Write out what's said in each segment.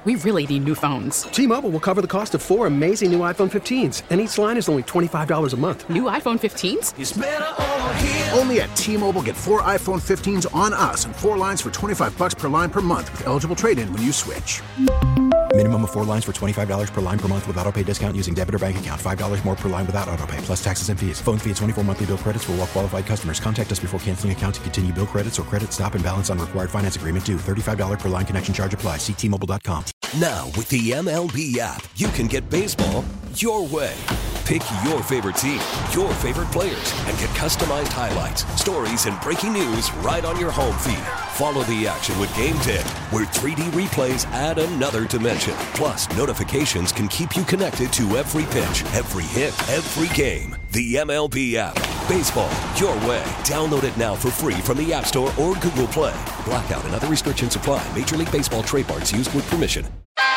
We really need new phones. T-Mobile will cover the cost of 4 amazing new iPhone 15s, and each line is only $25 a month. New iPhone 15s? It's better over here. Only at T-Mobile, get 4 iPhone 15s on us and 4 lines for $25 per line per month with eligible trade-in when you switch. Minimum of 4 lines for $25 per line per month with autopay discount using debit or bank account. $5 more per line without autopay, plus taxes and fees. Phone fee at 24 monthly bill credits for well-qualified customers. Contact us before canceling account to continue bill credits or credit stop and balance on required finance agreement due. $35 per line connection charge applies. See T-Mobile.com. Now, with the MLB app, you can get baseball your way. Pick your favorite team, your favorite players, and get customized highlights, stories, and breaking news right on your home feed. Follow the action with Game Day, where 3D replays add another dimension. Plus, notifications can keep you connected to every pitch, every hit, every game. The MLB app. Baseball your way. Download it now for free from the App Store or Google Play. Blackout and other restrictions apply. Major League Baseball trademarks used with permission.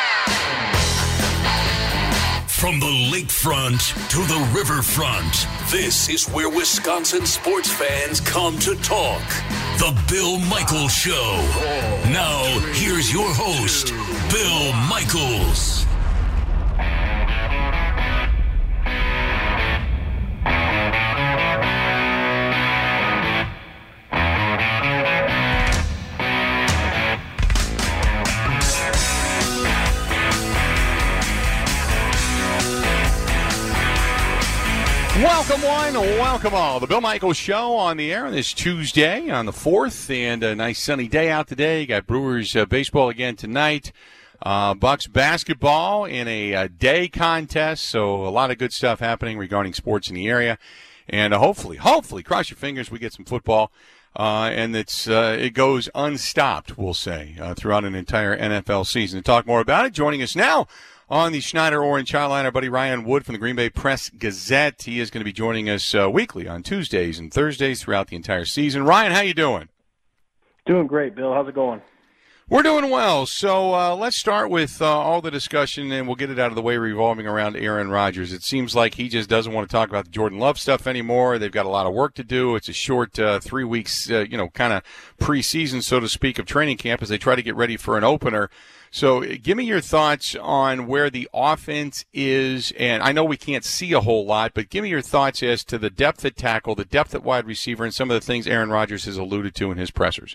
From the lakefront to the riverfront, this is where Wisconsin sports fans come to talk. The Bill Michaels Show. Now, here's your host, Bill Michaels. Welcome one, welcome all. The Bill Michaels Show on the air on this Tuesday on the 4th, and a nice sunny day out today. You got Brewers baseball again tonight. Bucks basketball in a day contest, so a lot of good stuff happening regarding sports in the area. And hopefully, cross your fingers, we get some football, and it goes unstopped, we'll say, throughout an entire NFL season. To talk more about it, joining us now on the Schneider Orange Hotline, our buddy Ryan Wood from the Green Bay Press-Gazette. He is going to be joining us weekly on Tuesdays and Thursdays throughout the entire season. Ryan, how you doing? Doing great, Bill. How's it going? We're doing well. So let's start with all the discussion, and we'll get it out of the way revolving around Aaron Rodgers. It seems like he just doesn't want to talk about the Jordan Love stuff anymore. They've got a lot of work to do. It's a short 3 weeks, kind of preseason, so to speak, of training camp as they try to get ready for an opener. So give me your thoughts on where the offense is, and I know we can't see a whole lot, but give me your thoughts as to the depth at tackle, the depth at wide receiver, and some of the things Aaron Rodgers has alluded to in his pressers.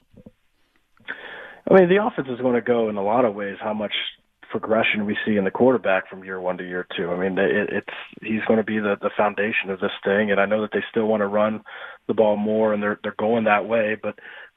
I mean, the offense is going to go in a lot of ways how much progression we see in the quarterback from year one to year two. I mean, he's going to be the foundation of this thing, and I know that they still want to run the ball more, and they're going that way, but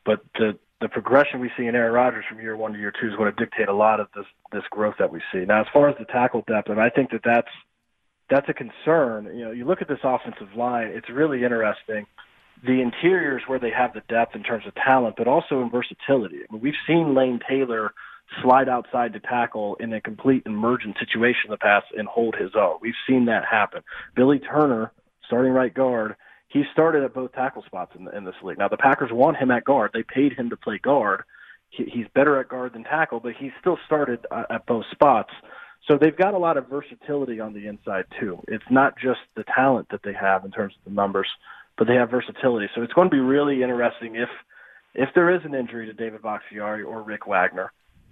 the progression we see in Aaron Rodgers from year one to year two is going to dictate a lot of this growth that we see. Now, as far as the tackle depth, and I think that's a concern. You know, you look at this offensive line, it's really interesting. The interior is where they have the depth in terms of talent, but also in versatility. I mean, we've seen Lane Taylor slide outside to tackle in a complete emergent situation in the past and hold his own. We've seen that happen. Billy Turner, starting right guard, he started at both tackle spots in this league. Now, the Packers want him at guard. They paid him to play guard. He's better at guard than tackle, but he still started at both spots. So they've got a lot of versatility on the inside, too. It's not just the talent that they have in terms of the numbers, but they have versatility. So it's going to be really interesting if there is an injury to David Bakhtiari or Rick Wagner,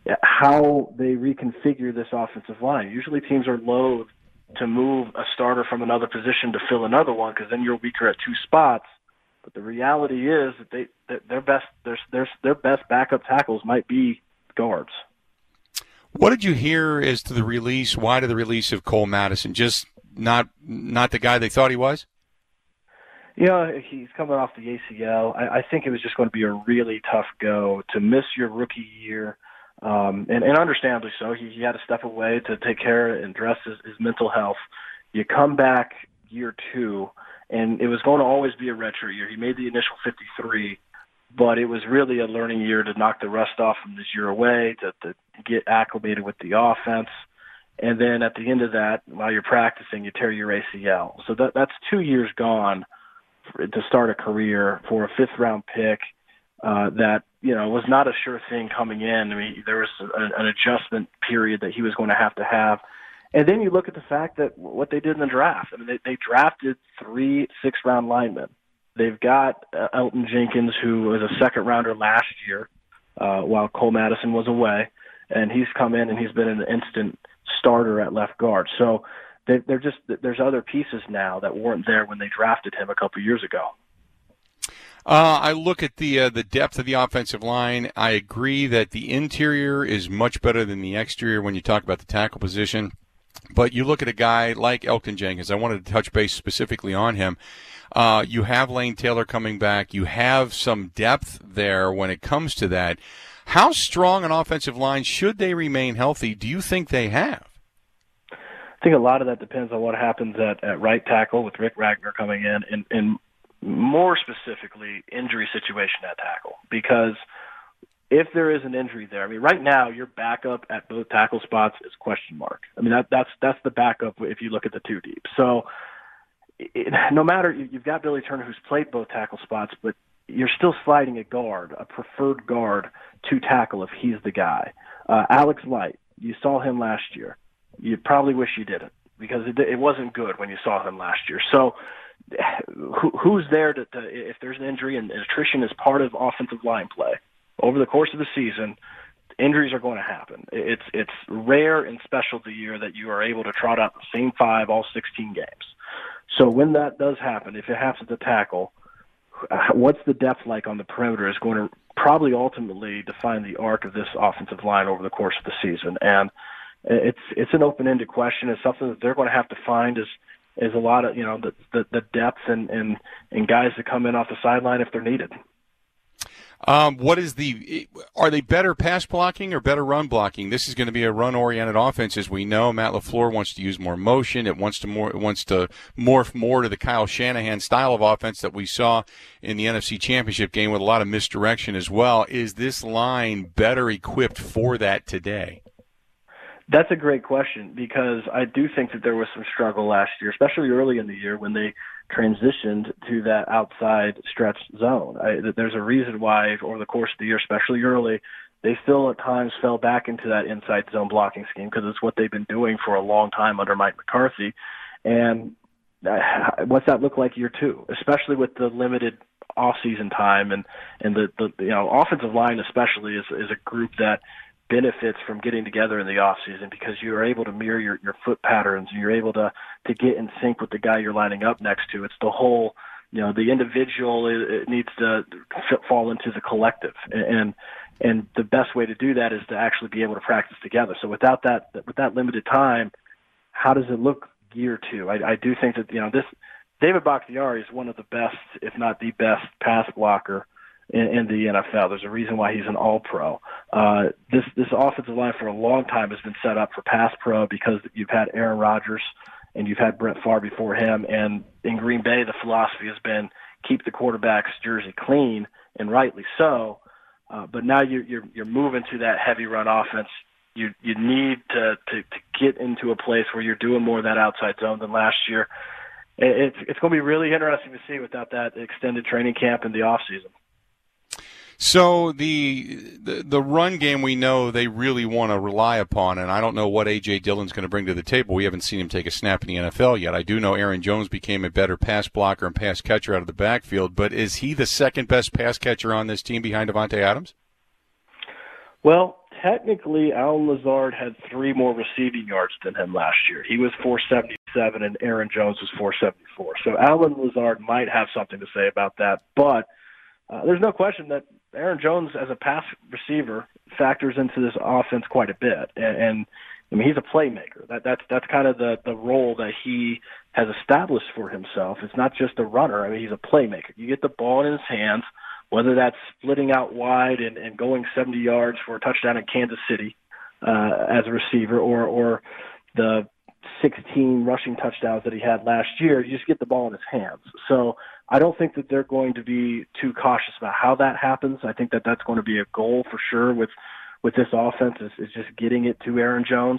how they reconfigure this offensive line. Usually teams are loath to move a starter from another position to fill another one because then you're weaker at two spots. But the reality is that their best backup tackles might be guards. What did you hear as to the release? Why to the release of Cole Madison? Just not the guy they thought he was? Yeah, he's coming off the ACL. I think it was just going to be a really tough go to miss your rookie year. And understandably so. He had to step away to take care and address his mental health. You come back year two, and it was going to always be a redshirt year. He made the initial 53, but it was really a learning year to knock the rust off from this year away, to get acclimated with the offense. And then at the end of that, while you're practicing, you tear your ACL. So that's 2 years gone to start a career for a fifth-round pick that, was not a sure thing coming in. I mean, there was an adjustment period that he was going to have. And then you look at the fact that what they did in the draft. I mean, they drafted 3 sixth-round linemen. They've got Elton Jenkins, who was a second-rounder last year while Cole Madison was away. and he's come in and he's been an instant starter at left guard. So there's other pieces now that weren't there when they drafted him a couple years ago. I look at the depth of the offensive line. I agree that the interior is much better than the exterior when you talk about the tackle position. But you look at a guy like Elgton Jenkins. I wanted to touch base specifically on him. You have Lane Taylor coming back. You have some depth there when it comes to that. How strong an offensive line should they remain healthy do you think they have? I think a lot of that depends on what happens at right tackle with Rick Wagner coming in, and more specifically, injury situation at tackle. Because if there is an injury there, I mean, right now your backup at both tackle spots is question mark. I mean, that's the backup if you look at the two deep. So no matter, you've got Billy Turner who's played both tackle spots, but you're still sliding a guard, a preferred guard, to tackle if he's the guy. Alex Light, you saw him last year. You probably wish you didn't, because it wasn't good when you saw him last year. So who's there to if there's an injury, and attrition is part of offensive line play over the course of the season, injuries are going to happen. It's rare in specialty year that you are able to trot out the same 5 all 16 games. So when that does happen, if it happens to tackle, what's the depth like on the perimeter is going to probably ultimately define the arc of this offensive line over the course of the season. And it's an open-ended question. It's something that they're going to have to find is a lot of, the depth and guys that come in off the sideline if they're needed. Are they better pass blocking or better run blocking? This is going to be a run-oriented offense, as we know. Matt LaFleur wants to use more motion. It wants to morph more to the Kyle Shanahan style of offense that we saw in the NFC Championship game with a lot of misdirection as well. Is this line better equipped for that today? That's a great question, because I do think that there was some struggle last year, especially early in the year when they transitioned to that outside stretch zone. There's a reason why over the course of the year, especially early, they still at times fell back into that inside zone blocking scheme, because it's what they've been doing for a long time under Mike McCarthy. And what's that look like year 2, especially with the limited off-season time and the offensive line especially is a group that benefits from getting together in the off season, because you're able to mirror your foot patterns, and you're able to get in sync with the guy you're lining up next to. It's the whole, the individual, it needs to fall into the collective, and the best way to do that is to actually be able to practice together. So with that limited time, how does it look year 2? I do think that this David Bakhtiari is one of the best, if not the best, pass blocker in the NFL. There's a reason why he's an all-pro. This offensive line for a long time has been set up for pass pro, because you've had Aaron Rodgers and you've had Brett Favre before him. And in Green Bay, the philosophy has been keep the quarterback's jersey clean, and rightly so. But now you're moving to that heavy run offense. You need to get into a place where you're doing more of that outside zone than last year. It's going to be really interesting to see without that extended training camp in the off season. So the run game, we know they really want to rely upon, and I don't know what A.J. Dillon's going to bring to the table. We haven't seen him take a snap in the NFL yet. I do know Aaron Jones became a better pass blocker and pass catcher out of the backfield, but is he the second best pass catcher on this team behind Davante Adams? Well, technically, Allen Lazard had 3 more receiving yards than him last year. He was 477, and Aaron Jones was 474. So Allen Lazard might have something to say about that, but there's no question that Aaron Jones as a pass receiver factors into this offense quite a bit. And I mean, he's a playmaker. That's kind of the role that he has established for himself. It's not just a runner. I mean, he's a playmaker. You get the ball in his hands, whether that's splitting out wide and going 70 yards for a touchdown in Kansas City as a receiver, or the 16 rushing touchdowns that he had last year. You just get the ball in his hands. So I don't think that they're going to be too cautious about how that happens. I think that that's going to be a goal for sure with this offense is just getting it to Aaron Jones.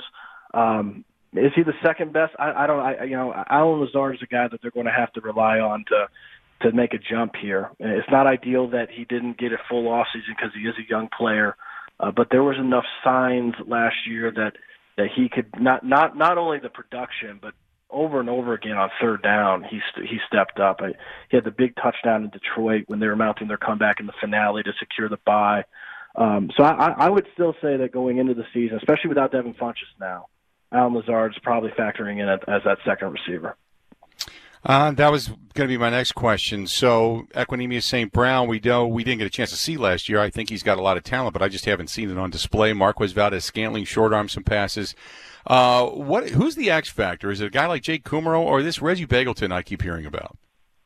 Is he the second best? Allen Lazard is a guy that they're going to have to rely on to make a jump here. It's not ideal that he didn't get a full offseason because he is a young player, but there was enough signs last year that he could not only the production, but over and over again on third down, he stepped up. He had the big touchdown in Detroit when they were mounting their comeback in the finale to secure the bye. So I would still say that going into the season, especially without Devin Funchess now, Allen Lazard's probably factoring in as that second receiver. That was going to be my next question. So, Equanimeous St. Brown, we know we didn't get a chance to see last year. I think he's got a lot of talent, but I just haven't seen it on display. Marquez Valdez-Scantling, short arm some passes. Who's the X factor? Is it a guy like Jake Kummerow or this Reggie Bagleton I keep hearing about?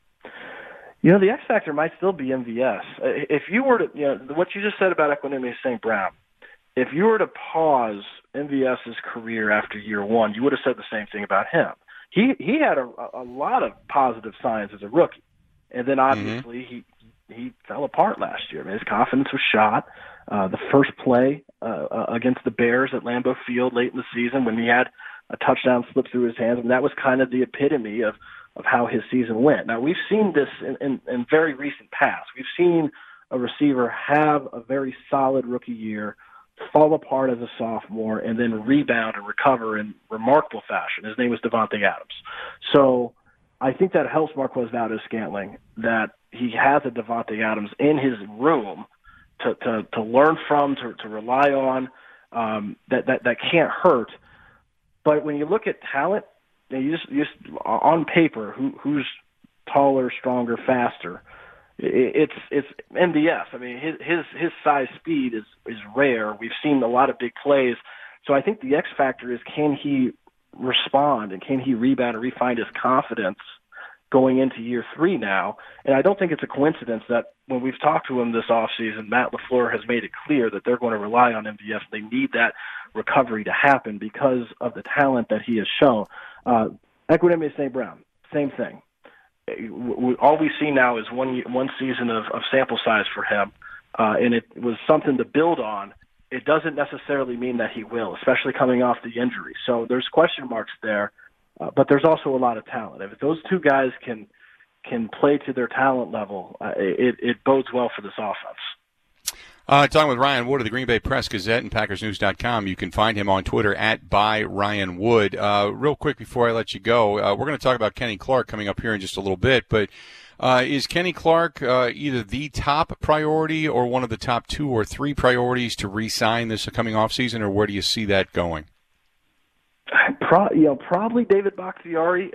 The X factor might still be MVS. If you were to, what you just said about Equanimeous St. Brown, if you were to pause MVS's career after year one, you would have said the same thing about him. He had a lot of positive signs as a rookie, and then obviously he fell apart last year. I mean, his confidence was shot. The first play against the Bears at Lambeau Field late in the season when he had a touchdown slip through his hands, and that was kind of the epitome of how his season went. Now, we've seen this in very recent past. We've seen a receiver have a very solid rookie year, fall apart as a sophomore, and then rebound and recover in remarkable fashion. His name was Davante Adams. So I think that helps Marquez Valdez-Scantling that he has a Davante Adams in his room to learn from, to rely on, that can't hurt. But when you look at talent, you just on paper, who's taller, stronger, faster? It's MVS. I mean, his size speed is rare. We've seen a lot of big plays. So I think the X factor is, can he respond and can he rebound and refine his confidence going into year three now? And I don't think it's a coincidence that when we've talked to him this offseason, Matt LaFleur has made it clear that they're going to rely on MVS. They need that recovery to happen because of the talent that he has shown. Equanimeous St. Brown, same thing. All we see now is one season of sample size for him, and it was something to build on. It doesn't necessarily mean that he will, especially coming off the injury. So there's question marks there, but there's also a lot of talent. If those two guys can play to their talent level, it bodes well for this offense. Talking with Ryan Wood of the Green Bay Press-Gazette and PackersNews.com. You can find him on Twitter at @ByRyanWood. Real quick before I let you go, we're going to talk about Kenny Clark coming up here in just a little bit, but is Kenny Clark either the top priority or one of the top 2 or 3 priorities to re-sign this coming offseason, or where do you see that going? Probably David Bakhtiari.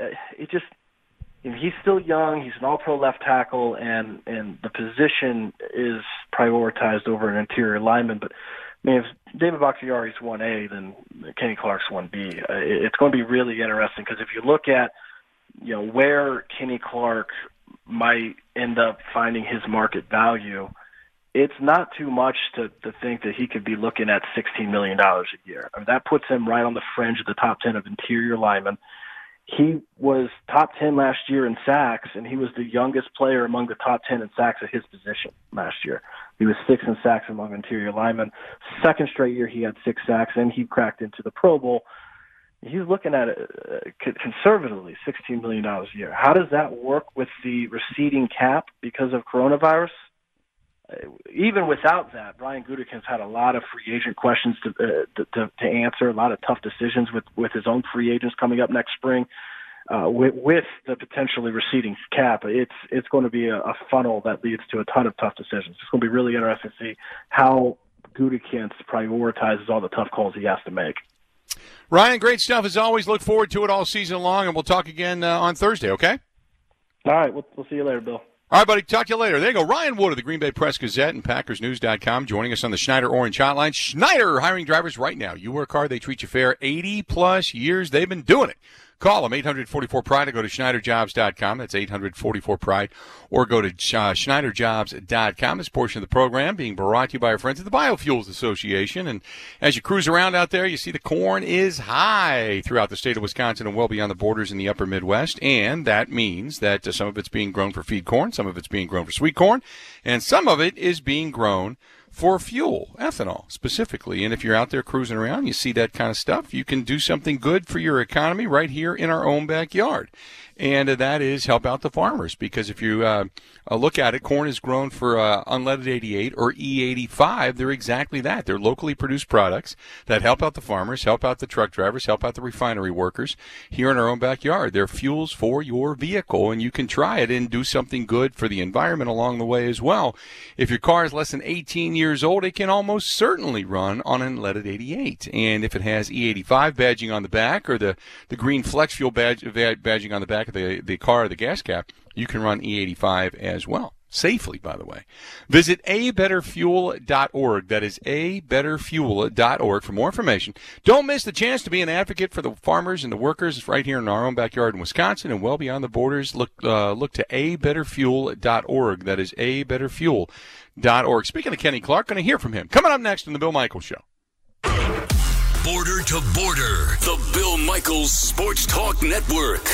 He's still young. He's an all-pro left tackle, and the position is prioritized over an interior lineman. But if David Bakhtiari's 1A, then Kenny Clark's 1B. It's going to be really interesting because if you look at where Kenny Clark might end up finding his market value, it's not too much to think that he could be looking at $16 million a year. I mean, that puts him right on the fringe of the top 10 of interior linemen. He was top 10 last year in sacks, and he was the youngest player among the top 10 in sacks at his position last year. He was 6th in sacks among interior linemen. Second straight year he had 6 sacks, and he cracked into the Pro Bowl. He's looking at it conservatively, $16 million a year. How does that work with the receding cap because of coronavirus? Even without that, Brian Gutekunst had a lot of free agent questions to answer, a lot of tough decisions with his own free agents coming up next spring. With the potentially receding cap, it's going to be a funnel that leads to a ton of tough decisions. It's going to be really interesting to see how Gutekunst prioritizes all the tough calls he has to make. Ryan, great stuff as always. Look forward to it all season long, and we'll talk again on Thursday, okay? All right, we'll see you later, Bill. All right, buddy. Talk to you later. There you go. Ryan Wood of the Green Bay Press-Gazette and PackersNews.com joining us on the Schneider Orange Hotline. Schneider hiring drivers right now. You work hard, they treat you fair. 80-plus years they've been doing it. Call them, 844-PRIDE, or go to SchneiderJobs.com. That's 844-PRIDE, or go to SchneiderJobs.com. This portion of the program being brought to you by our friends at the Biofuels Association. And as you cruise around out there, you see the corn is high throughout the state of Wisconsin and well beyond the borders in the upper Midwest. And that means that some of it's being grown for feed corn, some of it's being grown for sweet corn, and some of it is being grown for fuel, ethanol specifically. And if you're out there cruising around, you see that kind of stuff, you can do something good for your economy right here in our own backyard. And that is help out the farmers, because if you look at it, corn is grown for unleaded 88 or E85. They're exactly that. They're locally produced products that help out the farmers, help out the truck drivers, help out the refinery workers here in our own backyard. They're fuels for your vehicle, and you can try it and do something good for the environment along the way as well. If your car is less than 18 years years old, it can almost certainly run on an unleaded 88. And if it has E85 badging on the back or the green flex fuel badging on the back of the car or the gas cap, you can run E85 as well. Safely, by the way. Visit abetterfuel.org. That is abetterfuel.org for more information. Don't miss the chance to be an advocate for the farmers and the workers right here in our own backyard in Wisconsin and well beyond the borders. Look to abetterfuel.org. That is abetterfuel.org. Speaking of Kenny Clark, going to hear from him. Coming up next on the Bill Michaels Show. Border to Border, the Bill Michaels Sports Talk Network.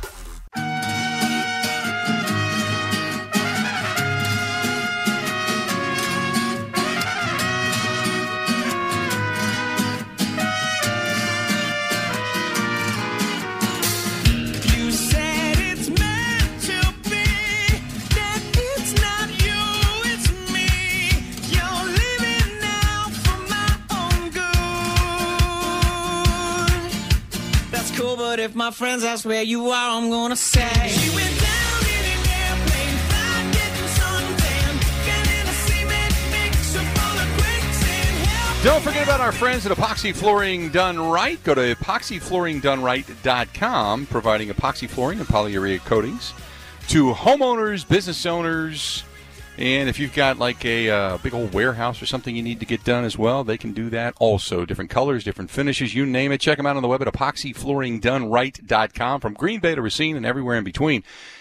But if my friends ask where you are, I'm gonna say she went down in an airplane, flying, getting suntan, getting a cement mixer full of quicksand. Don't forget about our friends at Epoxy Flooring Done Right. Go to epoxyflooringdoneright.com, providing epoxy flooring and polyurea coatings to homeowners, business owners, and if you've got like a big old warehouse or something you need to get done as well, they can do that also. Different colors, different finishes, you name it. Check them out on the web at epoxyflooringdoneright.com. From Green Bay to Racine and everywhere in between.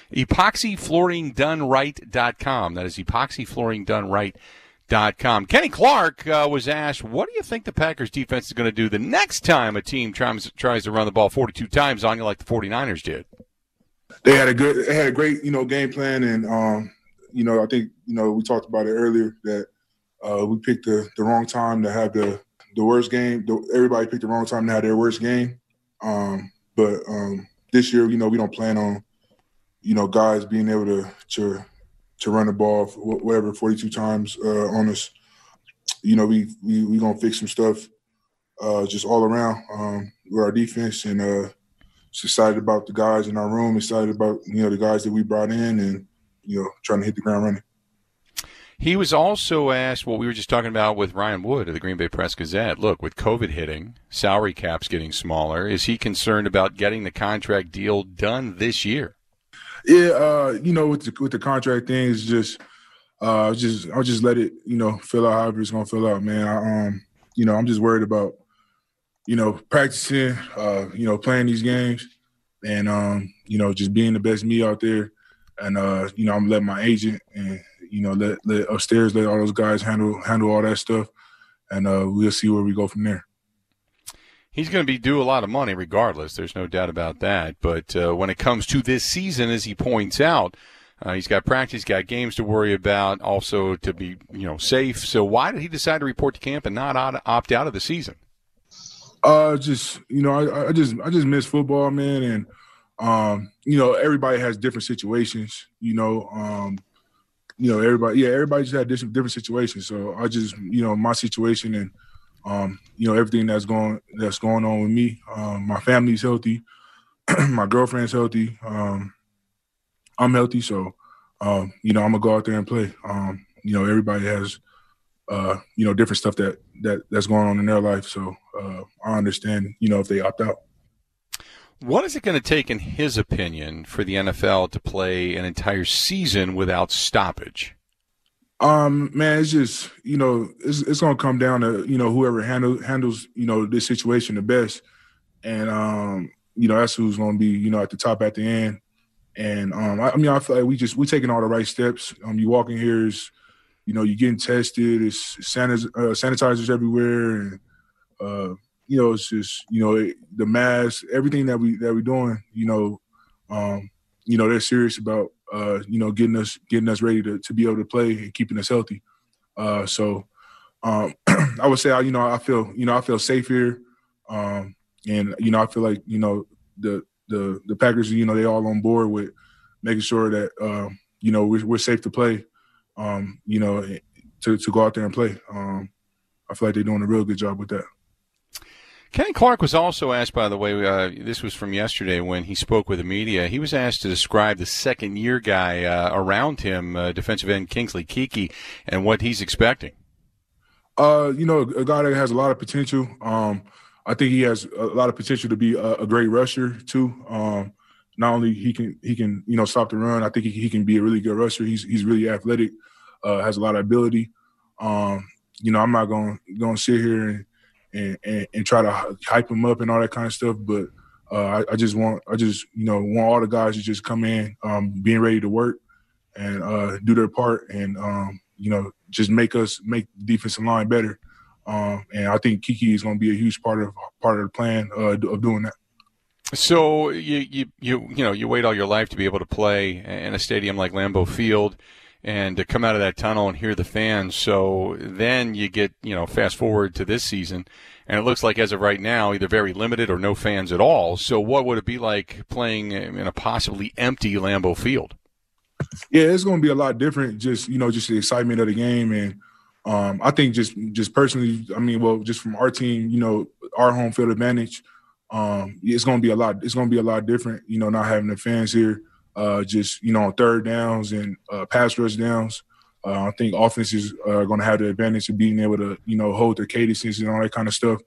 Epoxyflooringdoneright.com. That is epoxyflooringdoneright.com. Kenny Clark was asked, what do you think the Packers defense is going to do the next time a team tries to run the ball 42 times on you like the 49ers did? They had a great, game plan, and I think, we talked about it earlier that we picked the wrong time to have the worst game. Everybody picked the wrong time to have their worst game. But this year, we don't plan on, guys being able to run the ball, whatever, 42 times on us. We going to fix some stuff just all around with our defense, and just excited about the guys in our room, excited about, the guys that we brought in, and, trying to hit the ground running. He was also asked what we were just talking about with Ryan Wood of the Green Bay Press-Gazette. Look, with COVID hitting, salary cap's getting smaller. Is he concerned about getting the contract deal done this year? Yeah, with the contract thing, it's just I'll just let it, fill out however it's gonna fill out, man. I'm just worried about, practicing, playing these games, and just being the best me out there. And I'm letting my agent and let upstairs let all those guys handle all that stuff, and we'll see where we go from there. He's going to be due a lot of money regardless. There's no doubt about that. But when it comes to this season, as he points out, he's got practice, got games to worry about, also to be safe. So why did he decide to report to camp and not opt out of the season? I just miss football, man, and everybody has different situations. Everybody just had different situations. So I just, my situation and, everything that's going on with me. My family's healthy, my girlfriend's healthy. I'm healthy, so I'm gonna go out there and play. Everybody has, different stuff that's going on in their life. So I understand, if they opt out. What is it going to take, in his opinion, for the NFL to play an entire season without stoppage? Man, it's just, it's going to come down to, whoever handles, this situation the best. And, that's who's going to be, at the top at the end. And, I feel like we're taking all the right steps. You walk in here, you're getting tested, it's sanitizers everywhere. And, it's just, the mask, everything that we're doing, they're serious about, getting us ready to be able to play and keeping us healthy. So I would say, I feel safe here. And, I feel like, the Packers, they all on board with making sure that, we're safe to play, to go out there and play. I feel like they're doing a real good job with that. Kenny Clark was also asked, by the way, this was from yesterday when he spoke with the media. He was asked to describe the second-year guy around him, defensive end Kingsley Keke, and what he's expecting. A guy that has a lot of potential. I think he has a lot of potential to be a great rusher too. Not only he can stop the run. I think he can be a really good rusher. He's really athletic, has a lot of ability. I'm not going to sit here and try to hype him up and all that kind of stuff. But I just want all the guys to just come in, being ready to work and do their part and just make the defensive line better. And I think Keke is going to be a huge part of the plan of doing that. So you wait all your life to be able to play in a stadium like Lambeau Field and to come out of that tunnel and hear the fans. So then you get, fast forward to this season, and it looks like as of right now, either very limited or no fans at all. So what would it be like playing in a possibly empty Lambeau Field? Yeah, it's going to be a lot different. Just the excitement of the game, and I think just personally, just from our team, our home field advantage, it's going to be a lot. It's going to be a lot different. Not having the fans here, on third downs and pass rush downs. I think offenses are going to have the advantage of being able to hold their cadences and all that kind of stuff.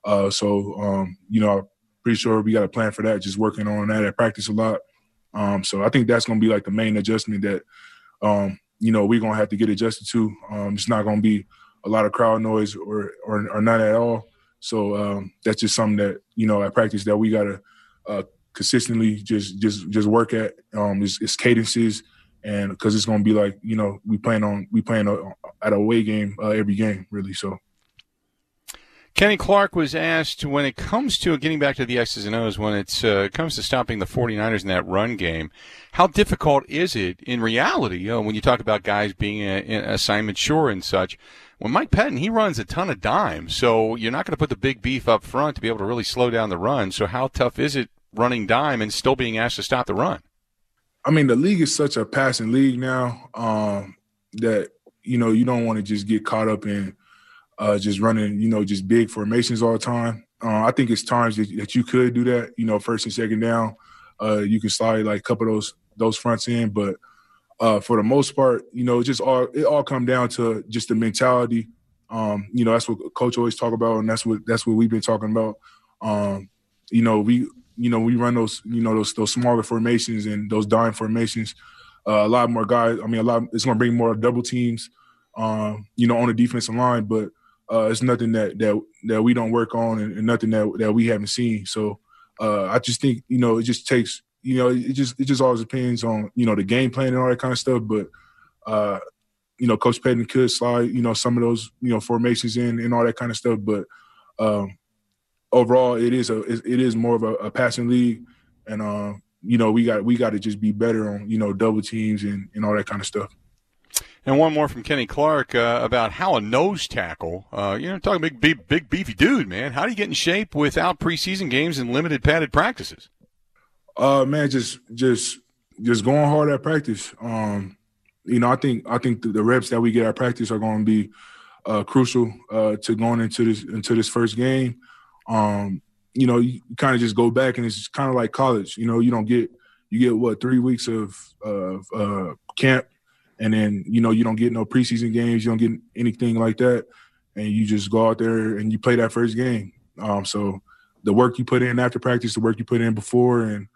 I'm pretty sure we got a plan for that. Just working on that at practice a lot. So I think that's going to be like the main adjustment that, we're going to have to get adjusted to. It's not going to be a lot of crowd noise or none at all. So that's just something that, at practice that we got to consistently just work at. It's cadences, and because it's going to be like, we playing at a away game every game, really. So. Kenny Clark was asked, when it comes to getting back to the X's and O's, when it comes to stopping the 49ers in that run game, how difficult is it in reality, when you talk about guys being in assignment sure and such? When Mike Pettin, he runs a ton of dimes, so you're not going to put the big beef up front to be able to really slow down the run. So how tough is it running dime and still being asked to stop the run? The league is such a passing league now that, you don't want to just get caught up in just running, just big formations all the time. I think it's times that you could do that, first and second down. You can slide like a couple of those fronts in. But for the most part, it all come down to just the mentality. That's what Coach always talk about, and that's what we've been talking about. We run those, those smaller formations and those dime formations. A lot more guys. It's going to bring more double teams, on the defensive line, but it's nothing that we don't work on and nothing that we haven't seen. So I just think, it just takes, it just always depends on, the game plan and all that kind of stuff. But, Coach Pettin could slide, some of those, formations in and all that kind of stuff. But overall, it is more of a passing league. And, we got to just be better on, double teams and all that kind of stuff. And one more from Kenny Clark about how a nose tackle, talking big beefy dude, man. How do you get in shape without preseason games and limited padded practices? Man, just going hard at practice. I think the reps that we get at practice are going to be crucial to going into this first game. You kind of just go back, and it's kind of like college. You get 3 weeks of camp. And then, you don't get no preseason games. You don't get anything like that. And you just go out there and you play that first game. So the work you put in after practice, the work you put in before, and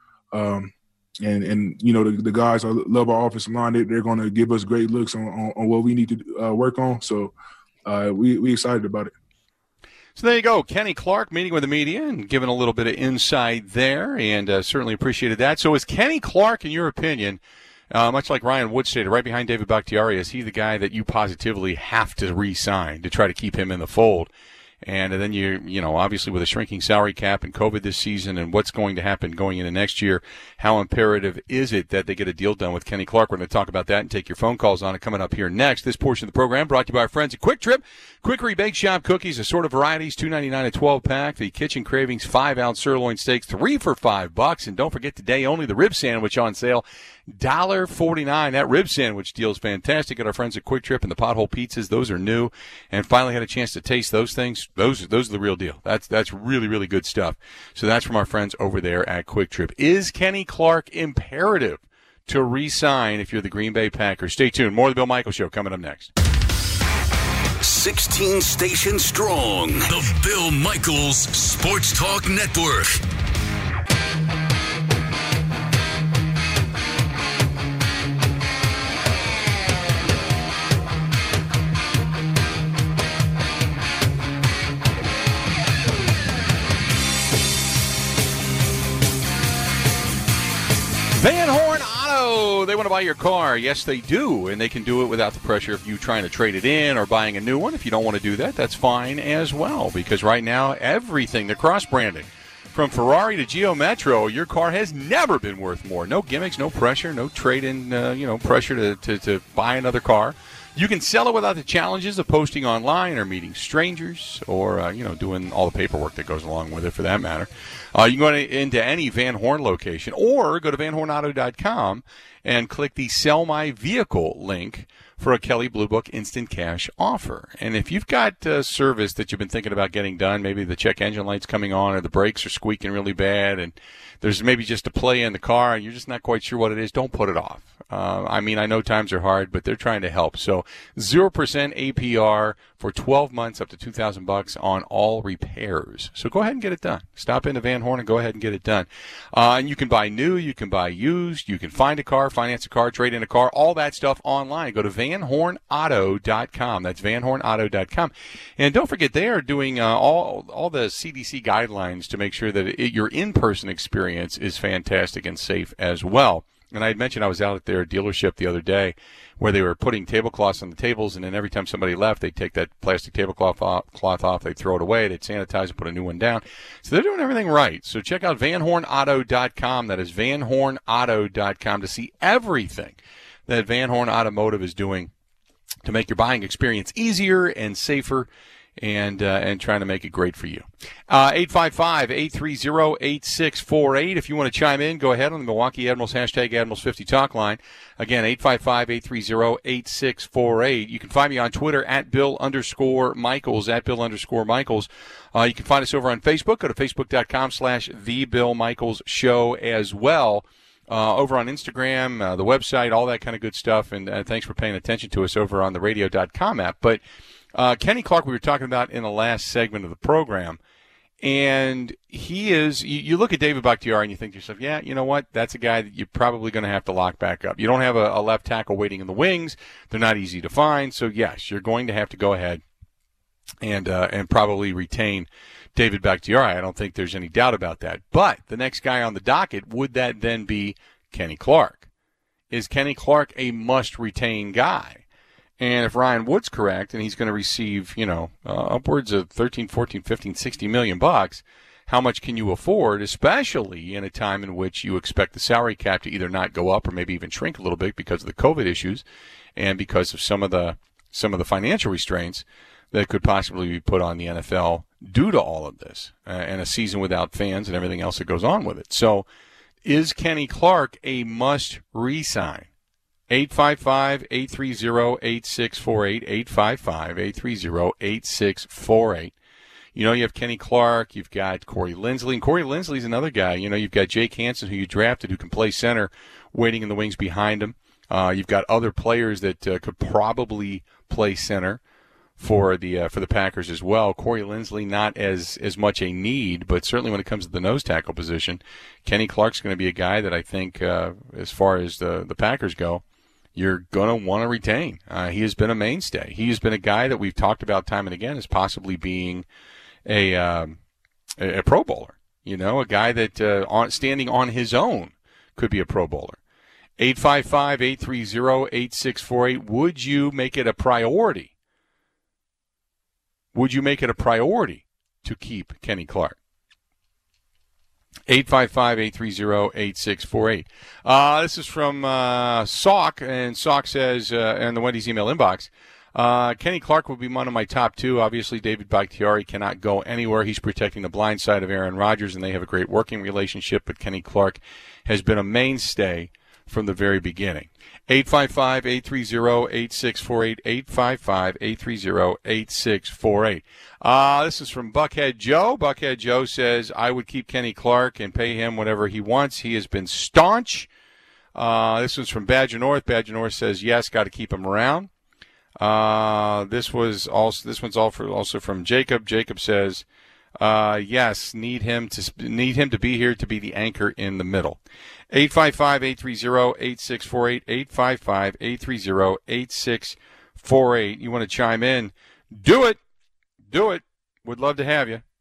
the guys, I love our offensive line. They're going to give us great looks on what we need to work on. So we excited about it. So there you go. Kenny Clark meeting with the media and giving a little bit of insight there, and certainly appreciated that. So is Kenny Clark, in your opinion, much like Ryan Wood stated, right behind David Bakhtiari, is he the guy that you positively have to re-sign to try to keep him in the fold? And then obviously with a shrinking salary cap and COVID this season and what's going to happen going into next year, how imperative is it that they get a deal done with Kenny Clark? We're going to talk about that and take your phone calls on it coming up here next. This portion of the program brought to you by our friends at Quick Trip. Quickery Bake Shop cookies, assorted varieties, $2.99 a 12-pack. The Kitchen Cravings 5-ounce sirloin steaks, 3 for $5. And don't forget today only the rib sandwich on sale, $1.49. That rib sandwich deal is fantastic at our friends at Quick Trip, and the Pothole Pizzas, those are new. And finally had a chance to taste those things. Those are the real deal. That's really, really good stuff. So that's from our friends over there at Quick Trip. Is Kenny Clark imperative to re-sign if you're the Green Bay Packers? Stay tuned. More of the Bill Michaels Show coming up next. 16 stations strong. The Bill Michaels Sports Talk Network. Van Horn Auto, they want to buy your car. Yes, they do, and they can do it without the pressure of you trying to trade it in or buying a new one. If you don't want to do that, that's fine as well, because right now, everything, the cross-branding, from Ferrari to Geo Metro, your car has never been worth more. No gimmicks, no pressure, no trade-in, pressure to buy another car. You can sell it without the challenges of posting online or meeting strangers or, doing all the paperwork that goes along with it, for that matter. You can go into any Van Horn location or go to vanhornauto.com and click the Sell My Vehicle link for a Kelley Blue Book instant cash offer. And if you've got service that you've been thinking about getting done, maybe the check engine light's coming on or the brakes are squeaking really bad and there's maybe just a play in the car and you're just not quite sure what it is, don't put it off. I know times are hard, but they're trying to help. So 0% APR for 12 months up to $2,000 on all repairs. So go ahead and get it done. Stop into Van Horn and go ahead and get it done. And you can buy new, you can buy used, you can find a car, finance a car, trade in a car, all that stuff online. Go to vanhornauto.com. That's vanhornauto.com. And don't forget, they are doing all the CDC guidelines to make sure that your in-person experience is fantastic and safe as well. And I had mentioned I was out at their dealership the other day where they were putting tablecloths on the tables, and then every time somebody left, they'd take that plastic tablecloth off, they'd throw it away, they'd sanitize and put a new one down. So they're doing everything right. So check out vanhornauto.com. That is vanhornauto.com to see everything that Van Horn Automotive is doing to make your buying experience easier and safer and trying to make it great for you. 855-830-8648. If you want to chime in, go ahead on the Milwaukee Admirals hashtag Admirals50 talk line. Again, 855-830-8648. You can find me on Twitter at Bill_Michaels, at Bill_Michaels. You can find us over on Facebook. Go to facebook.com/The Bill Michaels Show as well. Over on Instagram, the website, all that kind of good stuff. And thanks for paying attention to us over on the radio.com app. But Kenny Clark, we were talking about in the last segment of the program, and he is, you look at David Bakhtiari and you think to yourself, yeah, you know what, that's a guy that you're probably going to have to lock back up. You don't have a left tackle waiting in the wings. They're not easy to find. So, yes, you're going to have to go ahead and probably retain David Bakhtiari. I don't think there's any doubt about that. But the next guy on the docket, would that then be Kenny Clark? Is Kenny Clark a must-retain guy? And if Ryan Wood's correct, and he's going to receive, upwards of 13, 14, 15, 60 million bucks, how much can you afford, especially in a time in which you expect the salary cap to either not go up or maybe even shrink a little bit because of the COVID issues and because of some of the financial restraints that could possibly be put on the NFL due to all of this and a season without fans and everything else that goes on with it. So is Kenny Clark a must re-sign? 855-830-8648, 855-830-8648. You have Kenny Clark, you've got Corey Linsley, and Corey Linsley's another guy. You've got Jake Hansen, who you drafted, who can play center, waiting in the wings behind him. You've got other players that could probably play center for the Packers as well. Corey Linsley, not as much a need, but certainly when it comes to the nose tackle position, Kenny Clark's going to be a guy that I think, as far as the Packers go, you're going to want to retain. He has been a mainstay. He has been a guy that we've talked about time and again as possibly being a Pro Bowler. A guy that standing on his own could be a Pro Bowler. 855-830-8648. Would you make it a priority? Would you make it a priority to keep Kenny Clark? 855-830-8648. This is from Salk, and Salk says in the Wendy's email inbox, Kenny Clark will be one of my top two. Obviously, David Bakhtiari cannot go anywhere. He's protecting the blind side of Aaron Rodgers, and they have a great working relationship, but Kenny Clark has been a mainstay from the very beginning. 855-830-8648, 855-830-8648. This is from Buckhead Joe. Buckhead Joe says, I would keep Kenny Clark and pay him whatever he wants. He has been staunch. This one's from Badger North. Badger North says, yes, got to keep him around. This one's also from Jacob. Jacob says, yes, need him to be here to be the anchor in the middle. 855-830-8648, 855-830-8648. You want to chime in? Do it. Would love to have you.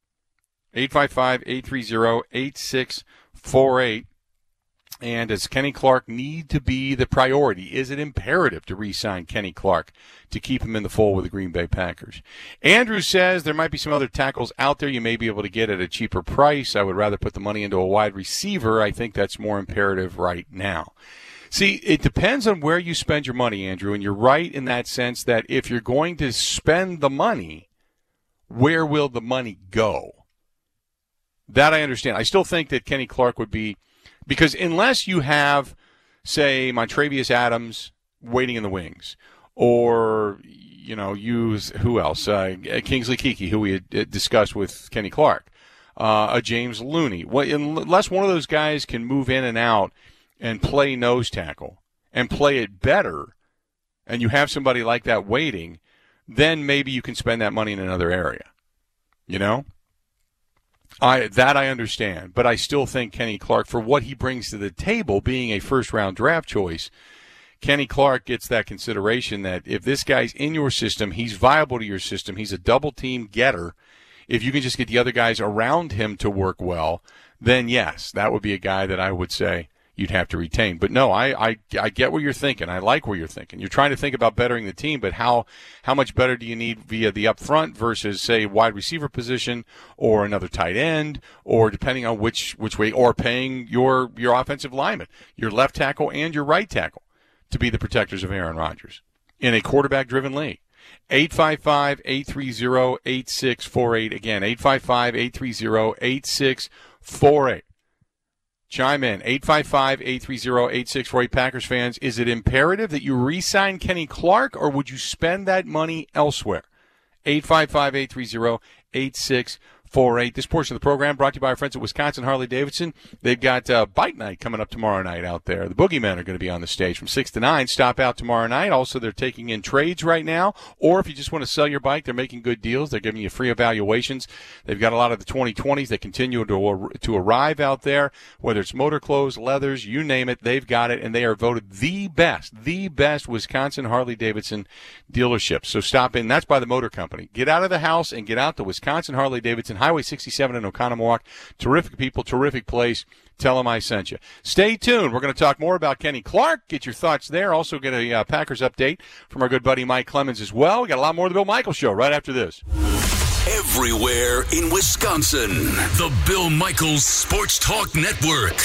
855-830-8648. And does Kenny Clark need to be the priority? Is it imperative to re-sign Kenny Clark to keep him in the fold with the Green Bay Packers? Andrew says there might be some other tackles out there you may be able to get at a cheaper price. I would rather put the money into a wide receiver. I think that's more imperative right now. See, it depends on where you spend your money, Andrew, and you're right in that sense that if you're going to spend the money, where will the money go? That I understand. I still think that Kenny Clark would be, because unless you have, say, Montravius Adams waiting in the wings, or, use who else? Kingsley Keke, who we had discussed with Kenny Clark, a James Looney. Unless one of those guys can move in and out and play nose tackle and play it better, and you have somebody like that waiting, then maybe you can spend that money in another area. I understand, but I still think Kenny Clark, for what he brings to the table, being a first-round draft choice, Kenny Clark gets that consideration that if this guy's in your system, he's viable to your system, he's a double-team getter. If you can just get the other guys around him to work well, then yes, that would be a guy that I would say you'd have to retain. But no, I get what you're thinking. I like where you're thinking. You're trying to think about bettering the team, but how much better do you need via the up front versus, say, wide receiver position or another tight end, or depending on which way, or paying your offensive lineman, your left tackle and your right tackle, to be the protectors of Aaron Rodgers in a quarterback-driven league. 855-830-8648. Again, 855-830-8648. Chime in, 855-830-8648. Packers fans, is it imperative that you re-sign Kenny Clark, or would you spend that money elsewhere? 855-830-8648. This portion of the program brought to you by our friends at Wisconsin Harley-Davidson. They've got Bike Night coming up tomorrow night out there. The Boogeymen are going to be on the stage from 6 to 9. Stop out tomorrow night. Also, they're taking in trades right now. Or if you just want to sell your bike, they're making good deals. They're giving you free evaluations. They've got a lot of the 2020s that continue to arrive out there, whether it's motor clothes, leathers, you name it, they've got it, and they are voted the best Wisconsin Harley-Davidson dealership. So stop in. That's by the Motor Company. Get out of the house and get out to Wisconsin Harley-Davidson, Highway 67 in Oconomowoc. Terrific people, terrific place. Tell them I sent you. Stay tuned. We're going to talk more about Kenny Clark. Get your thoughts there. Also get a Packers update from our good buddy Mike Clemens as well. We got a lot more of the Bill Michaels Show right after this. Everywhere in Wisconsin, the Bill Michaels Sports Talk Network.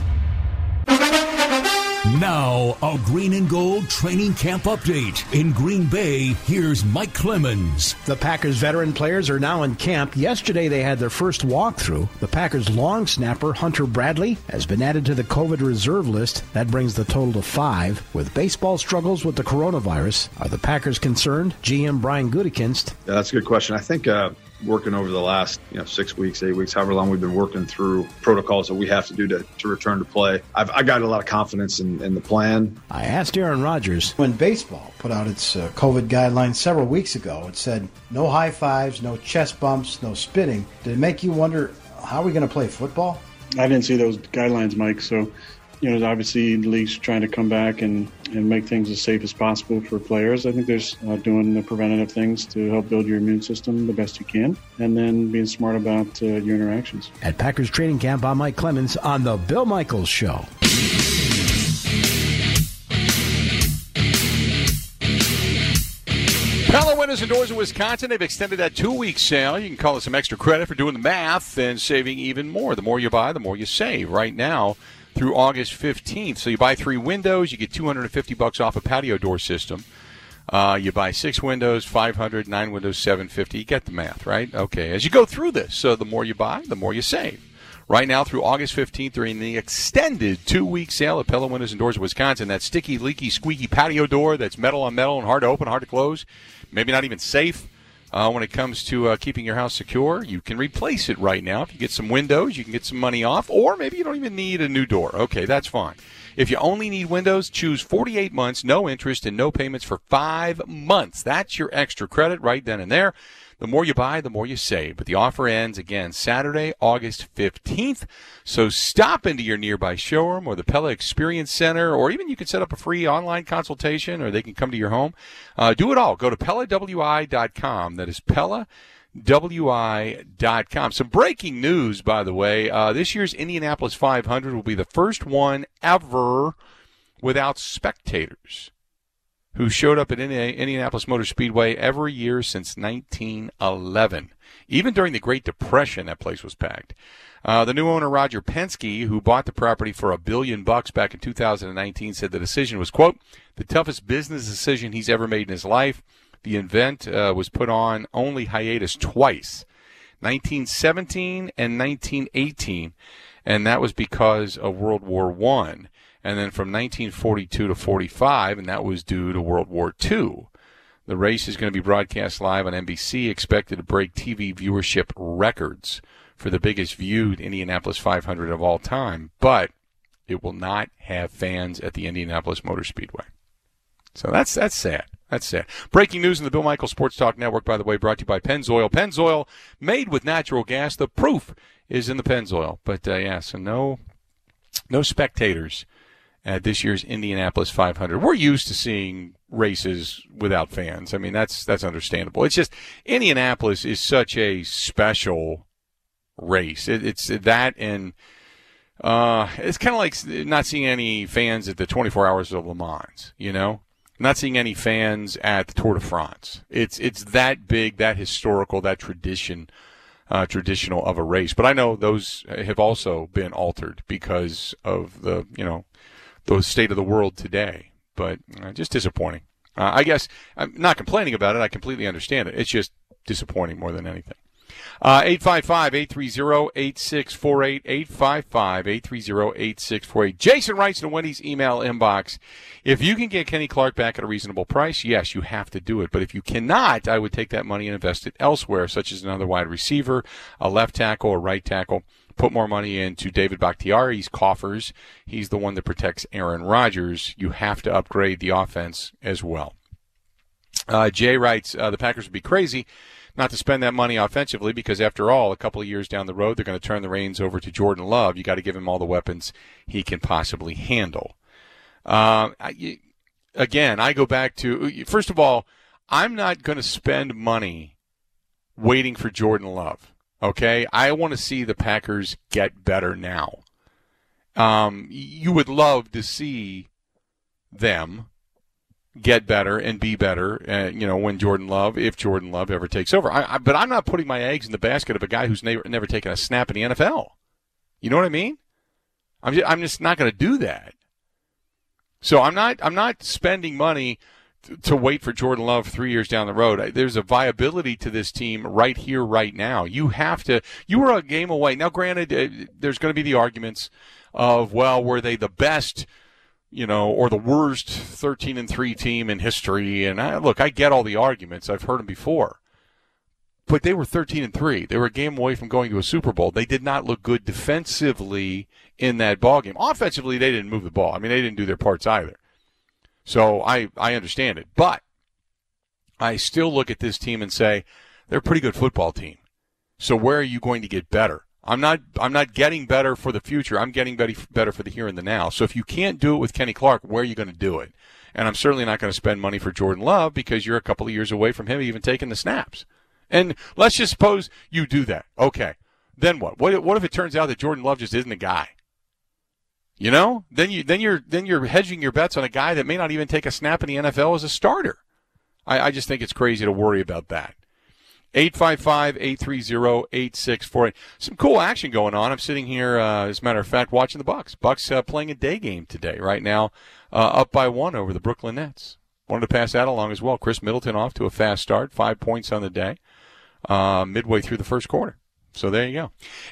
Now, a Green and Gold training camp update. In Green Bay, here's Mike Clemens. The Packers veteran players are now in camp. Yesterday, they had their first walkthrough. The Packers long snapper, Hunter Bradley, has been added to the COVID reserve list. That brings the total to 5. With baseball struggles with the coronavirus, are the Packers concerned? GM Brian Gutekunst. Yeah, that's a good question. I think working over the last 6 weeks, 8 weeks, however long we've been working through protocols that we have to do to return to play, I got a lot of confidence in the plan. I asked Aaron Rodgers. When baseball put out its COVID guidelines several weeks ago, it said no high fives, no chest bumps, no spitting. Did it make you wonder, how are we going to play football? I didn't see those guidelines, Mike, so obviously the league's trying to come back and make things as safe as possible for players. I think there's doing the preventative things to help build your immune system the best you can, and then being smart about your interactions. At Packers Training Camp, I'm Mike Clemens on The Bill Michaels Show. Pella Windows and Doors in Wisconsin, they've extended that 2-week sale. You can call it some extra credit for doing the math and saving even more. The more you buy, the more you save right now through August 15th. So you buy 3 windows, you get $250 off a patio door system. You buy 6 windows, $500, 9 windows, $750. You get the math, right? Okay, as you go through this, so the more you buy, the more you save. Right now through August 15th, during the extended 2-week sale at Pella Windows and Doors of Wisconsin, that sticky, leaky, squeaky patio door that's metal on metal and hard to open, hard to close, maybe not even safe, when it comes to keeping your house secure. You can replace it right now. If you get some windows, you can get some money off, or maybe you don't even need a new door. Okay, that's fine. If you only need windows, choose 48 months, no interest, and no payments for 5 months. That's your extra credit right then and there. The more you buy, the more you save. But the offer ends, again, Saturday, August 15th. So stop into your nearby showroom or the Pella Experience Center, or even you can set up a free online consultation, or they can come to your home. Do it all. Go to PellaWI.com. That is PellaWI.com. Some breaking news, by the way. This year's Indianapolis 500 will be the first one ever without spectators who showed up at Indianapolis Motor Speedway every year since 1911. Even during the Great Depression, that place was packed. The new owner, Roger Penske, who bought the property for $1 billion back in 2019, said the decision was, quote, the toughest business decision he's ever made in his life. The event was put on only hiatus twice, 1917 and 1918, and that was because of World War I. And then from 1942 to 45, and that was due to World War II. The race is going to be broadcast live on NBC, expected to break TV viewership records for the biggest viewed Indianapolis 500 of all time, but it will not have fans at the Indianapolis Motor Speedway. So that's sad. That's sad. Breaking news in the Bill Michaels Sports Talk Network, by the way, brought to you by Pennzoil. Pennzoil made with natural gas. The proof is in the Pennzoil. But, so no spectators at this year's Indianapolis 500. We're used to seeing races without fans. I mean, that's understandable. It's just Indianapolis is such a special race. It's that, and it's kind of like not seeing any fans at the 24 Hours of Le Mans, you know? Not seeing any fans at the Tour de France. It's that big, that historical, that traditional of a race. But I know those have also been altered because of the state of the world today. But just disappointing. I guess I'm not complaining about it. I completely understand it. It's just disappointing more than anything. 855-830-8648, 855-830-8648. Jason writes in Wendy's email inbox, if you can get Kenny Clark back at a reasonable price, yes, you have to do it. But if you cannot, I would take that money and invest it elsewhere, such as another wide receiver, a left tackle, or right tackle. Put more money into David Bakhtiari's coffers. He's the one that protects Aaron Rodgers. You have to upgrade the offense as well. Jay writes, the Packers would be crazy not to spend that money offensively because, after all, a couple of years down the road, they're going to turn the reins over to Jordan Love. You got to give him all the weapons he can possibly handle. Again, I go back to, first of all, I'm not going to spend money waiting for Jordan Love. Okay? I want to see the Packers get better now. You would love to see them get better and be better, when if Jordan Love ever takes over. But I'm not putting my eggs in the basket of a guy who's never taken a snap in the NFL. You know what I mean? I'm just not going to do that. So I'm not spending money to wait for Jordan Love 3 years down the road. There's a viability to this team right here, right now. You were a game away. Now, granted, there's going to be the arguments of, well, were they the best, or the worst 13-3 team in history? And I get all the arguments. I've heard them before. But they were 13-3. They were a game away from going to a Super Bowl. They did not look good defensively in that ballgame. Offensively, they didn't move the ball. I mean, they didn't do their parts either. So I understand it. But I still look at this team and say, they're a pretty good football team. So where are you going to get better? I'm not getting better for the future. I'm getting better for the here and the now. So if you can't do it with Kenny Clark, where are you going to do it? And I'm certainly not going to spend money for Jordan Love because you're a couple of years away from him even taking the snaps. And let's just suppose you do that. Okay. Then what? What if it turns out that Jordan Love just isn't the guy? Then you're hedging your bets on a guy that may not even take a snap in the NFL as a starter. I just think it's crazy to worry about that. 855-830-8648. Some cool action going on. I'm sitting here, as a matter of fact, watching the Bucks. Bucks playing a day game today, right now, up by 1 over the Brooklyn Nets. Wanted to pass that along as well. Chris Middleton off to a fast start, 5 points on the day, midway through the first quarter. So there you go.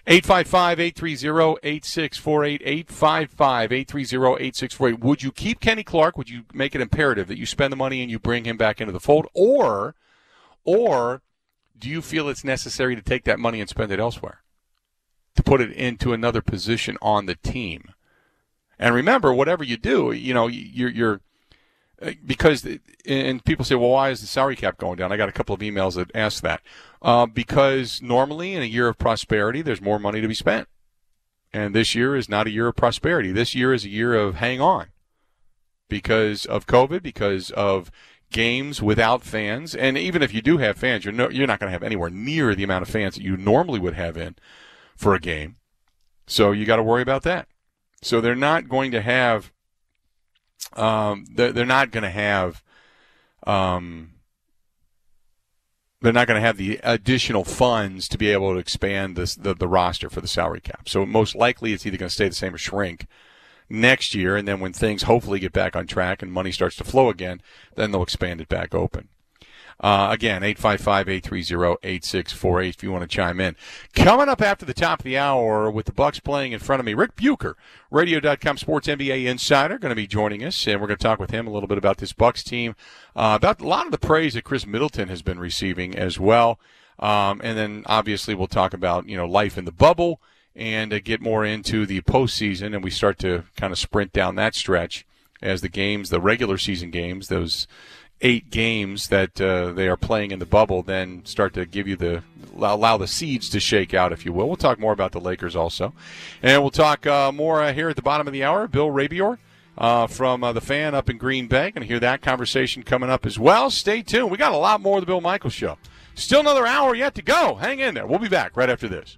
855-830-8648, 855-830-8648. Would you keep Kenny Clark? Would you make it imperative that you spend the money and you bring him back into the fold? Or do you feel it's necessary to take that money and spend it elsewhere, to put it into another position on the team? And remember, whatever you do, you're because, and people say, well, why is the salary cap going down? I got a couple of emails that ask that. Because normally in a year of prosperity, there's more money to be spent. And this year is not a year of prosperity. This year is a year of hang on because of COVID, because of games without fans. And even if you do have fans, you're not going to have anywhere near the amount of fans that you normally would have in for a game. So you got to worry about that. So they're not going to have they're not going to have the additional funds to be able to expand the roster for the salary cap. So most likely it's either going to stay the same or shrink next year, and then when things hopefully get back on track and money starts to flow again, then they'll expand it back open. Again, 855-830-8648 if you want to chime in. Coming up after the top of the hour with the Bucks playing in front of me, Rick Bucher, Radio.com Sports NBA Insider, going to be joining us, and we're going to talk with him a little bit about this Bucks team, about a lot of the praise that Chris Middleton has been receiving as well. And then obviously we'll talk about, life in the bubble and get more into the postseason, and we start to kind of sprint down that stretch as the regular season games, those 8 games that they are playing in the bubble, then start to give you allow the seeds to shake out, if you will. We'll talk more about the Lakers also. And we'll talk more here at the bottom of the hour. Bill Rabior from The Fan up in Green Bay. Going to hear that conversation coming up as well. Stay tuned. We got a lot more of the Bill Michaels Show. Still another hour yet to go. Hang in there. We'll be back right after this.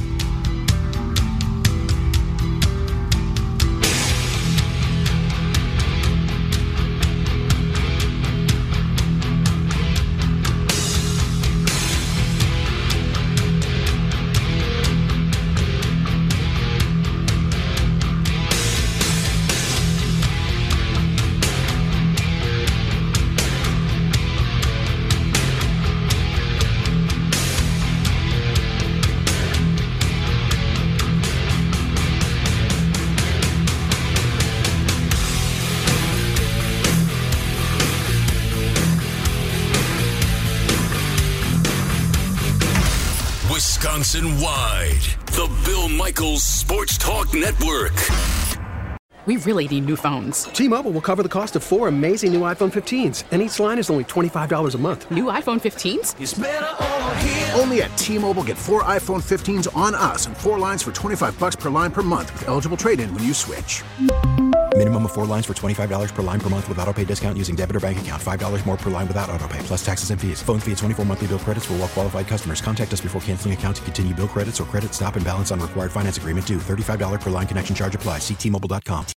Wisconsin-wide, the Bill Michaels Sports Talk Network. We really need new phones. T-Mobile will cover the cost of 4 amazing new iPhone 15s, and each line is only $25 a month. New iPhone 15s? It's better over here. Only at T-Mobile, get 4 iPhone 15s on us and 4 lines for $25 per line per month with eligible trade-in when you switch. Minimum of 4 lines for $25 per line per month with autopay discount using debit or bank account. $5 more per line without autopay, plus taxes and fees. Phone fee at 24 monthly bill credits for well-qualified customers. Contact us before canceling account to continue bill credits or credit stop and balance on required finance agreement due. $35 per line connection charge applies. See T-Mobile.com.